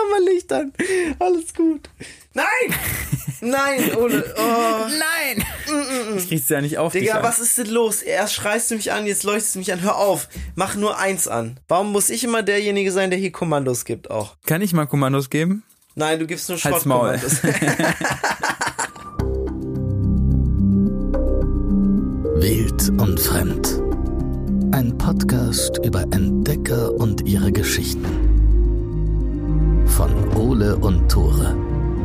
mal Licht an. Alles gut. Nein! Nein, Ole. Oh. Nein! Ich krieg's ja nicht auf. Digga, was ist denn los? Erst schreist du mich an, jetzt leuchtest du mich an. Hör auf. Mach nur eins an. Warum muss ich immer derjenige sein, der hier Kommandos gibt auch? Kann ich mal Kommandos geben? Nein, du gibst nur Halt's Maul. Schrottkommandos. Wild und Fremd. Ein Podcast über Entdecker und ihre Geschichten. Von Ole und Tore.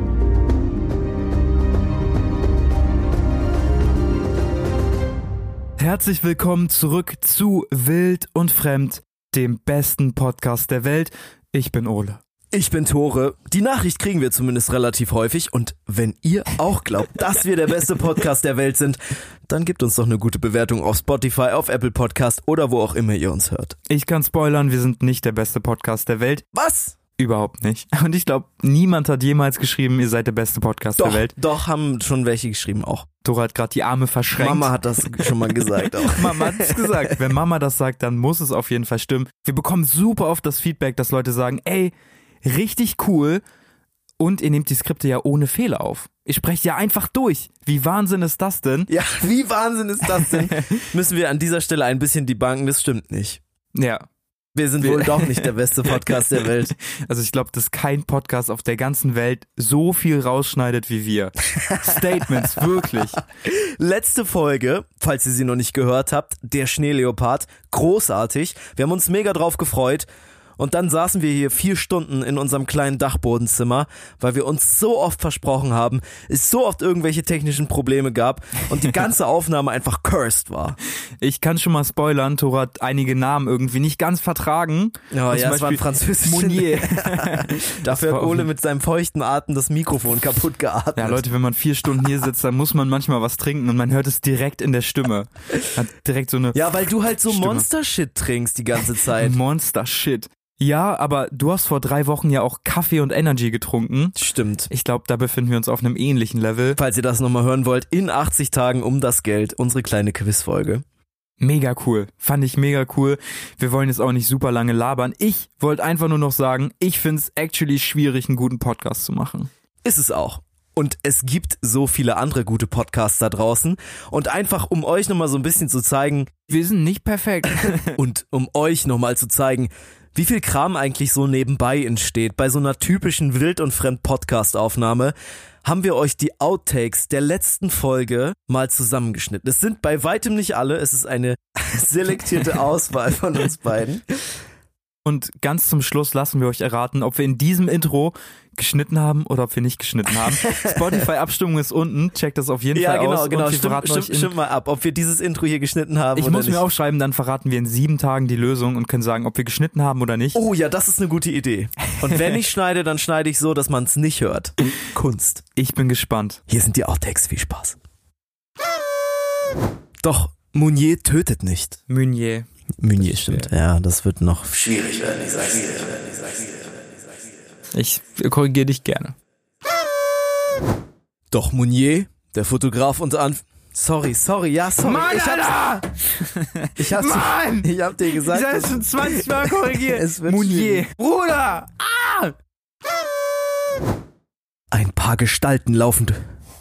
Herzlich willkommen zurück zu Wild und Fremd, dem besten Podcast der Welt. Ich bin Ole. Ich bin Tore. Die Nachricht kriegen wir zumindest relativ häufig. Und wenn ihr auch glaubt, dass wir der beste Podcast der Welt sind, dann gebt uns doch eine gute Bewertung auf Spotify, auf Apple Podcast oder wo auch immer ihr uns hört. Ich kann spoilern, wir sind nicht der beste Podcast der Welt. Was? Überhaupt nicht. Und ich glaube, niemand hat jemals geschrieben, ihr seid der beste Podcast der Welt. Doch, haben schon welche geschrieben auch. Tore hat gerade die Arme verschränkt. Mama hat das schon mal gesagt auch. Mama hat es gesagt. Wenn Mama das sagt, dann muss es auf jeden Fall stimmen. Wir bekommen super oft das Feedback, dass Leute sagen, ey, richtig cool und ihr nehmt die Skripte ja ohne Fehler auf. Ihr sprecht ja einfach durch. Wie Wahnsinn ist das denn? Ja, wie Wahnsinn ist das denn? Müssen wir an dieser Stelle ein bisschen debunken, das stimmt nicht. Ja. Wir sind wohl doch nicht der beste Podcast der Welt. Also ich glaube, dass kein Podcast auf der ganzen Welt so viel rausschneidet wie wir. Statements, wirklich. Letzte Folge, falls ihr sie noch nicht gehört habt, der Schneeleopard, großartig. Wir haben uns mega drauf gefreut. Und dann saßen wir hier 4 Stunden in unserem kleinen Dachbodenzimmer, weil wir uns so oft versprochen haben, es so oft irgendwelche technischen Probleme gab und die ganze Aufnahme einfach cursed war. Ich kann schon mal spoilern, Tore hat einige Namen irgendwie nicht ganz vertragen. Ja, es war ein französisches. Monier. Dafür hat Ole mit seinem feuchten Atem das Mikrofon kaputt geatmet. Ja, Leute, wenn man 4 Stunden hier sitzt, dann muss man manchmal was trinken und man hört es direkt in der Stimme. Hat direkt so eine Ja, weil du halt so Stimme. Monster-Shit trinkst die ganze Zeit. Monster-Shit. Ja, aber du hast vor 3 Wochen ja auch Kaffee und Energy getrunken. Stimmt. Ich glaube, da befinden wir uns auf einem ähnlichen Level. Falls ihr das nochmal hören wollt, in 80 Tagen um das Geld, unsere kleine Quizfolge. Mega cool. Fand ich mega cool. Wir wollen jetzt auch nicht super lange labern. Ich wollte einfach nur noch sagen, ich find's actually schwierig, einen guten Podcast zu machen. Ist es auch. Und es gibt so viele andere gute Podcasts da draußen. Und einfach, um euch nochmal so ein bisschen zu zeigen, Wir sind nicht perfekt. und um euch nochmal zu zeigen, wie viel Kram eigentlich so nebenbei entsteht bei so einer typischen Wild- und Fremd-Podcast-Aufnahme, haben wir euch die Outtakes der letzten Folge mal zusammengeschnitten. Es sind bei weitem nicht alle, es ist eine selektierte Auswahl von uns beiden. Und ganz zum Schluss lassen wir euch erraten, ob wir in diesem Intro geschnitten haben oder ob wir nicht geschnitten haben. Spotify-Abstimmung ist unten, checkt das auf jeden Fall aus. Genau. Und wir verraten euch Stimmt mal ab, ob wir dieses Intro hier geschnitten haben Ich oder muss nicht. mir aufschreiben, dann verraten wir in 7 Tagen die Lösung und können sagen, ob wir geschnitten haben oder nicht. Oh ja, das ist eine gute Idee. Und wenn ich schneide, dann schneide ich so, dass man es nicht hört. Kunst. Ich bin gespannt. Hier sind die Outtakes, viel Spaß. Doch, Mounier tötet nicht. Meunier. Meunier stimmt, ja, das wird noch schwierig werden, ich sag's dir. Ich korrigiere dich gerne. Doch Mounier, der Fotograf Sorry. Mann, Alter! Ich hab dir gesagt. Ich hab es schon 20 Mal korrigiert. Es wird Meunier. Bruder! Ein paar Gestalten laufend.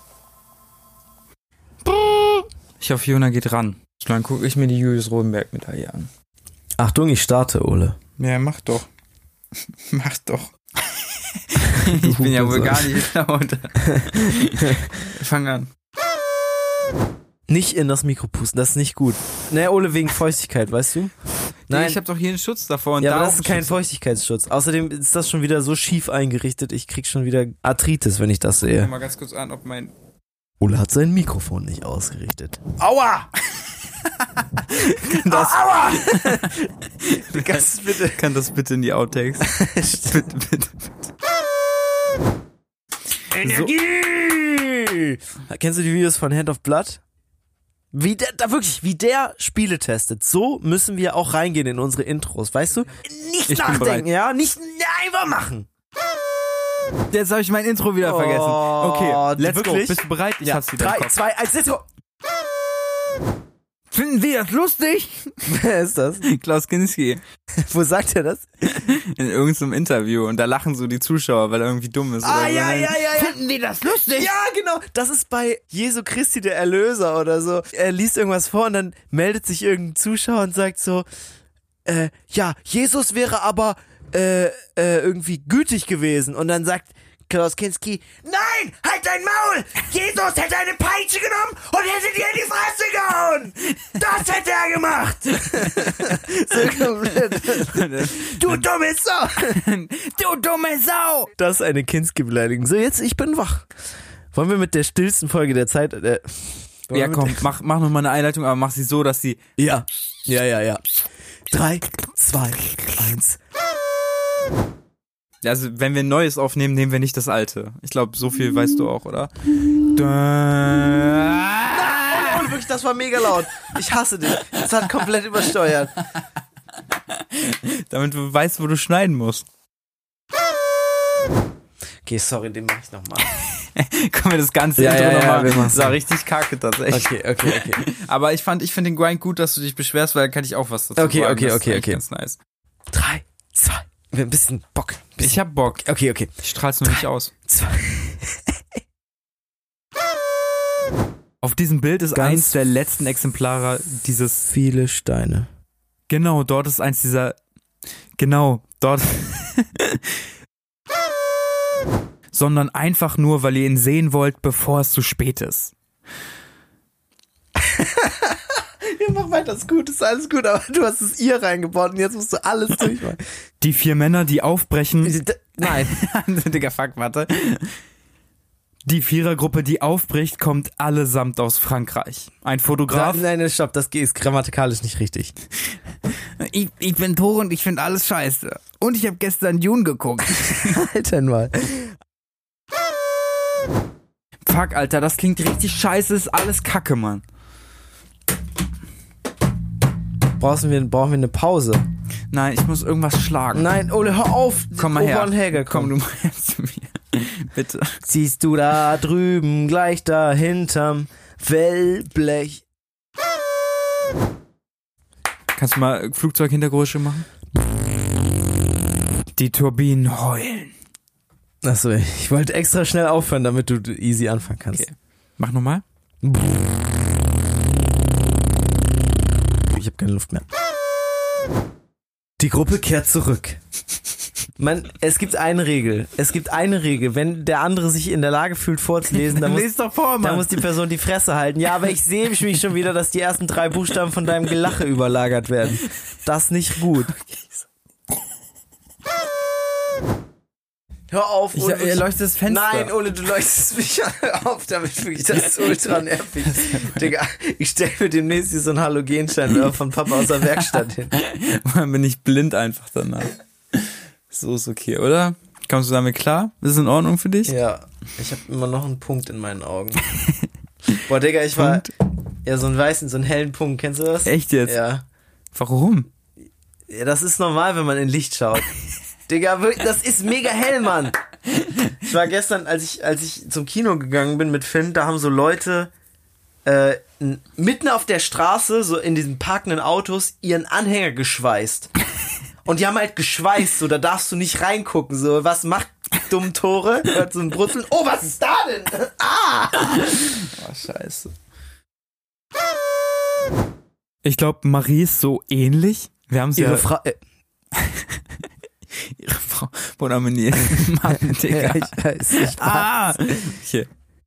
Ich hoffe, Jona geht ran. Dann gucke ich mir die Julius Rodenberg-Medaille an. Achtung, ich starte, Ole. Ja, mach doch. Mach doch. Ich bin ja wohl gar nicht laut. Fang an. Nicht in das Mikro pusten, das ist nicht gut. Naja, Ole, wegen Feuchtigkeit, weißt du? Nein, ich habe doch hier einen Schutz davor. Und ja, da aber auch das ist einen kein Schutz. Feuchtigkeitsschutz. Außerdem ist das schon wieder so schief eingerichtet, ich krieg schon wieder Arthritis, wenn ich das Guck sehe. mal ganz kurz an, ob mein... Ole hat sein Mikrofon nicht ausgerichtet. Aua! Aua! Kannst bitte. Kann das bitte in die Outtakes? bitte. Energie! Kennst du die Videos von Hand of Blood? Wie der Spiele testet. So müssen wir auch reingehen in unsere Intros, weißt du? Nicht Ich bin nachdenken, bereit. ja? Nicht einfach machen. Jetzt habe ich mein Intro wieder vergessen. Okay, let's wirklich? go. Bist du bereit? Ich Ja, hab's wieder 3, im Kopf. 2, 1, let's go. Finden Sie das lustig? Wer ist das? Klaus Kinski. Wo sagt er das? In irgendeinem Interview. Und da lachen so die Zuschauer, weil er irgendwie dumm ist. Ah, oder so. ja. Finden Sie das lustig? Ja, genau. Das ist bei Jesu Christi der Erlöser oder so. Er liest irgendwas vor und dann meldet sich irgendein Zuschauer und sagt so, ja, Jesus wäre aber irgendwie gütig gewesen. Und dann sagt Klaus Kinski, nein, halt dein Maul! Jesus hätte eine Peitsche genommen und hätte dir in die Fresse gehauen! Das hätte er gemacht! So komplett. Du dumme Sau! Du dumme Sau! Das ist eine Kinski-Beleidigung. So, jetzt, ich bin wach. Wollen wir mit der stillsten Folge der Zeit... Ja, komm, mach nochmal eine Einleitung, aber mach sie so, dass sie... Ja. 3, 2, 1... Also, wenn wir ein neues aufnehmen, nehmen wir nicht das alte. Ich glaube, so viel weißt du auch, oder? Oh, wirklich, das war mega laut. Ich hasse dich. Das hat komplett übersteuert. Damit du weißt, wo du schneiden musst. Okay, sorry, den mach ich nochmal. Können wir das ganze Ja, Intro ja, nochmal? wir machen's. Das war richtig kacke tatsächlich. Okay. Aber ich finde den Grind gut, dass du dich beschwerst, weil da kann ich auch was dazu sagen. Das ist eigentlich ganz nice. 3, 2, ein bisschen Bock. Ich hab Bock. Okay. Ich strahl's nur nicht aus. 2. Auf diesem Bild ist Ganz eins der letzten Exemplare dieses... Viele Steine. Genau, dort ist eins dieser... Genau, dort... Sondern einfach nur, weil ihr ihn sehen wollt, bevor es zu spät ist. Ja, mach weiter, ist gut, ist alles gut, aber du hast es ihr reingebaut und jetzt musst du alles durchmachen. Die 4 Männer, die aufbrechen... Nein. Digga, fuck, warte. Die Vierergruppe, die aufbricht, kommt allesamt aus Frankreich. Ein Fotograf... Nein, stopp, das ist grammatikalisch nicht richtig. Ich bin Tore und ich finde alles scheiße. Und ich habe gestern Dune geguckt. Alter, mal. Fuck, Alter, das klingt richtig scheiße, ist alles Kacke, Mann. Brauchen wir eine Pause? Nein, ich muss irgendwas schlagen. Nein, Ole, hör auf. Komm mal her. Opa und Helga, Komm, du mal her zu mir. Bitte. Siehst du da drüben, gleich da hinterm Wellblech. Kannst du mal Flugzeughintergeräusche machen? Die Turbinen heulen. Achso, ich wollte extra schnell aufhören, damit du easy anfangen kannst. Okay. Mach nochmal. Ich habe keine Luft mehr. Die Gruppe kehrt zurück. Es gibt eine Regel. Wenn der andere sich in der Lage fühlt vorzulesen, dann Lies doch vor, Mann. muss die Person die Fresse halten. Ja, aber ich sehe mich schon wieder, dass die ersten 3 Buchstaben von deinem Gelache überlagert werden. Das ist nicht gut. Hör auf, Ole. Er leuchtet das Fenster. Nein, Ole, du leuchtest mich auf, damit wirklich, das ist ultra nervig. Digga, ich stelle mir demnächst hier so einen Halogenscheinwerfer von Papa aus der Werkstatt hin. Dann bin ich blind einfach danach. So ist okay, oder? Kommst du damit klar? Ist es in Ordnung für dich? Ja, ich habe immer noch einen Punkt in meinen Augen. Boah, Digga, ich war... Ja, so einen hellen Punkt, kennst du das? Echt jetzt? Ja. Warum? Ja, das ist normal, wenn man in Licht schaut. Digga, wirklich, das ist mega hell, Mann. Ich war gestern, als ich zum Kino gegangen bin mit Finn, da haben so Leute mitten auf der Straße, so in diesen parkenden Autos, ihren Anhänger geschweißt. Und die haben halt geschweißt, so, da darfst du nicht reingucken, so, was macht dumm Tore? Hört so ein Brutzeln. Oh, was ist da denn? Ah! Oh, scheiße. Ich glaube, Marie ist so ähnlich. Wir haben sie Ihre Frau... Ihre Frau Bonaminier. Mann, Digga. Ja, ich weiß nicht. Okay.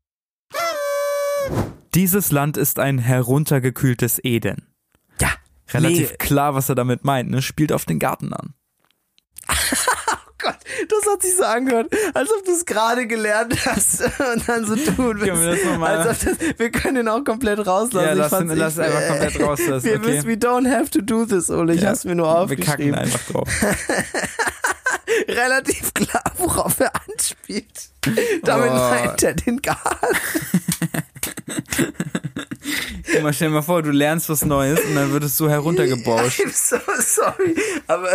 Dieses Land ist ein heruntergekühltes Eden. Ja. Relativ klar, was er damit meint, ne? Spielt auf den Garten an. Oh Gott, das hat sich so angehört, als ob du es gerade gelernt hast und dann so tun willst. Können wir das nochmal? Wir können ihn auch komplett rauslassen. Ja, lass einfach komplett rauslassen, okay? We don't have to do this, Ole. Ich hab's mir nur aufgeschrieben. Wir kacken einfach drauf. Relativ klar, worauf er anspielt. Damit meint er den Garten. Guck mal, stell dir mal vor, du lernst was Neues und dann wird es so heruntergebauscht. I'm so sorry, aber...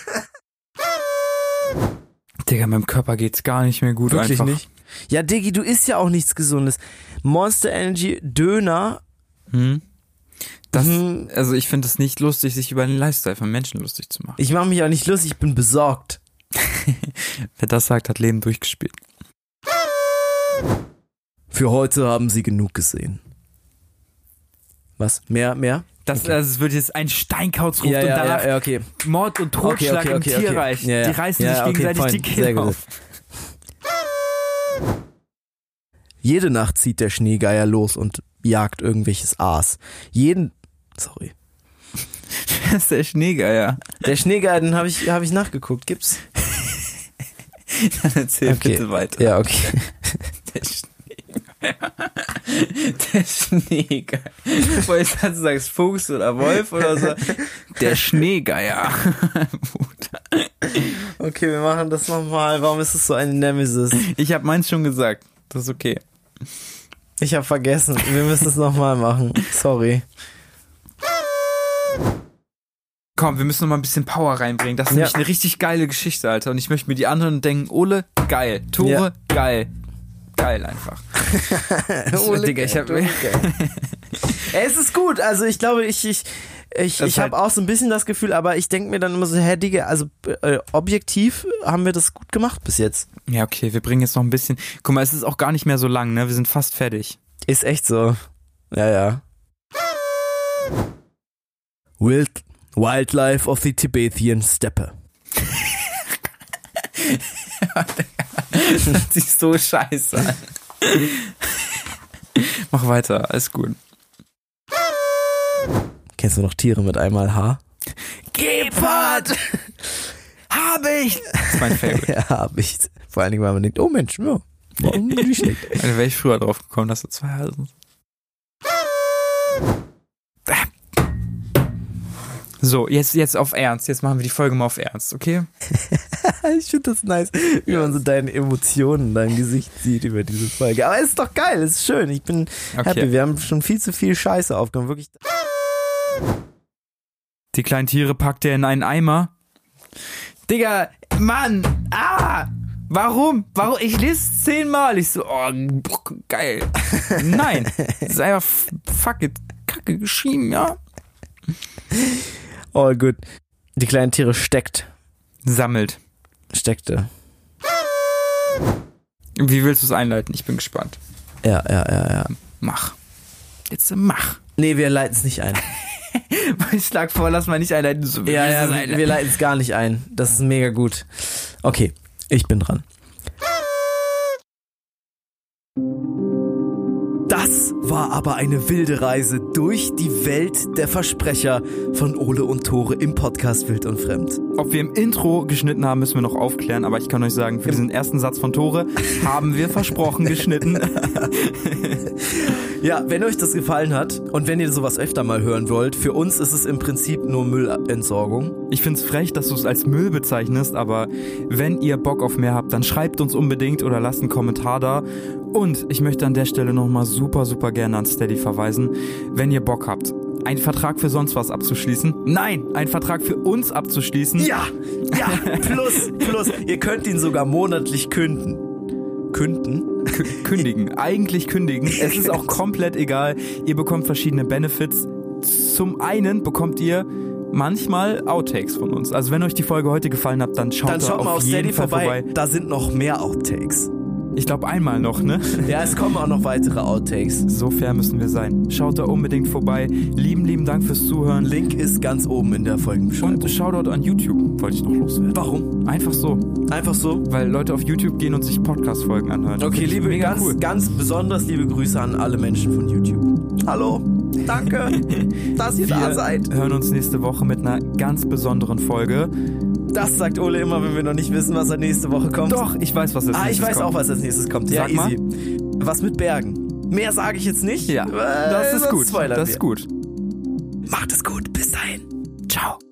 Digga, meinem Körper geht's gar nicht mehr gut. Wirklich einfach. nicht? Ja, Diggi, du isst ja auch nichts Gesundes. Monster Energy, Döner. Also ich finde es nicht lustig, sich über den Lifestyle von Menschen lustig zu machen. Ich mache mich auch nicht lustig, ich bin besorgt. Wer das sagt, hat Leben durchgespielt. Für heute haben sie genug gesehen. Was? Mehr? Das wird jetzt ein Steinkauz ruft Ja, und ja, danach ja, okay. Mord und Totschlag im Tierreich. Ja, ja. Die reißen Ja, sich okay, gegenseitig fein. die Sehr Kehle gut. auf. Jede Nacht zieht der Schneegeier los und jagt irgendwelches Aas. Sorry. Wer ist der Schneegeier? Der Schneegeier, den hab ich nachgeguckt. Gibt's? Dann erzähl Okay. bitte weiter. Ja, okay. Der Schneegeier. Wolltest du sagen, Fuchs oder Wolf oder so? Der Schneegeier. Okay, wir machen das nochmal. Warum ist es so eine Nemesis? Ich habe meins schon gesagt. Das ist okay. Ich habe vergessen. Wir müssen es nochmal machen. Sorry. Komm, wir müssen noch mal ein bisschen Power reinbringen. Das ist nämlich eine richtig geile Geschichte, Alter. Und ich möchte mir die anderen denken, Ole, geil. Tore, geil. Geil einfach. Ole, Digga, ich hab... Es ist gut. Also ich glaube, ich habe auch so ein bisschen das Gefühl, aber ich denke mir dann immer so, Digga, also objektiv haben wir das gut gemacht bis jetzt. Ja, okay, wir bringen jetzt noch ein bisschen... Guck mal, es ist auch gar nicht mehr so lang, ne? Wir sind fast fertig. Ist echt so. Ja. Wildlife of the Tibetan Steppe. Das hört sich so scheiße an. Mach weiter, alles gut. Kennst du noch Tiere mit einmal H? Gepard! Hab ich! Das ist mein Favorite. Ja, hab ich. Vor allen Dingen, weil man denkt, oh Mensch, ja, warum nicht schlecht. Also wäre ich früher drauf gekommen, dass du 2 Hase sind. So, jetzt auf Ernst. Jetzt machen wir die Folge mal auf Ernst, okay? Ich finde das nice, wie man so deine Emotionen in deinem Gesicht sieht über diese Folge. Aber es ist doch geil, es ist schön. Ich bin happy. Wir haben schon viel zu viel Scheiße aufgenommen. Wirklich. Die kleinen Tiere packt er in einen Eimer. Digga, Mann! Warum? Ich lese es 10-mal. Ich so, geil. Nein. Das ist einfach fuck it. Kacke geschrieben, ja? Oh, gut. Die kleinen Tiere steckte. Wie willst du es einleiten? Ich bin gespannt. Ja. Mach. Jetzt mach. Nee, wir leiten es nicht ein. Ich schlag vor, lass mal nicht einleiten. So, Wir leiten es gar nicht ein. Das ist mega gut. Okay, ich bin dran. Das war aber eine wilde Reise durch die Welt der Versprecher von Ole und Tore im Podcast Wild und Fremd. Ob wir im Intro geschnitten haben, müssen wir noch aufklären, aber ich kann euch sagen, für diesen ersten Satz von Tore haben wir versprochen geschnitten. Ja, wenn euch das gefallen hat und wenn ihr sowas öfter mal hören wollt, für uns ist es im Prinzip nur Müllentsorgung. Ich find's frech, dass du es als Müll bezeichnest, aber wenn ihr Bock auf mehr habt, dann schreibt uns unbedingt oder lasst einen Kommentar da. Und ich möchte an der Stelle nochmal super, super gerne an Steady verweisen, wenn ihr Bock habt, einen Vertrag für sonst was abzuschließen. Nein, einen Vertrag für uns abzuschließen. Ja, plus, ihr könnt ihn sogar monatlich kündigen. Kündigen. Eigentlich kündigen. Es ist auch komplett egal. Ihr bekommt verschiedene Benefits. Zum einen bekommt ihr manchmal Outtakes von uns. Also wenn euch die Folge heute gefallen hat, dann schaut mal auf jeden Steady Fall vorbei. Da sind noch mehr Outtakes. Ich glaube einmal noch, ne? Ja, es kommen auch noch weitere Outtakes. So fair müssen wir sein. Schaut da unbedingt vorbei. Lieben Dank fürs Zuhören. Link ist ganz oben in der Folgenbeschreibung. Und Shoutout an YouTube wollte ich noch loswerden. Warum? Einfach so. Einfach so? Weil Leute auf YouTube gehen und sich Podcast-Folgen anhören. Okay, ganz besonders liebe Grüße an alle Menschen von YouTube. Hallo, danke, dass ihr da seid. Wir hören uns nächste Woche mit einer ganz besonderen Folge. Das sagt Ole immer, wenn wir noch nicht wissen, was da nächste Woche kommt. Doch, ich weiß, was als nächstes kommt. Ich weiß auch, was als nächstes kommt. Ja, Sag mal. easy. Was mit Bergen. Mehr sage ich jetzt nicht. Ja, das ist gut. Das ist gut. Macht es gut. Bis dahin. Ciao.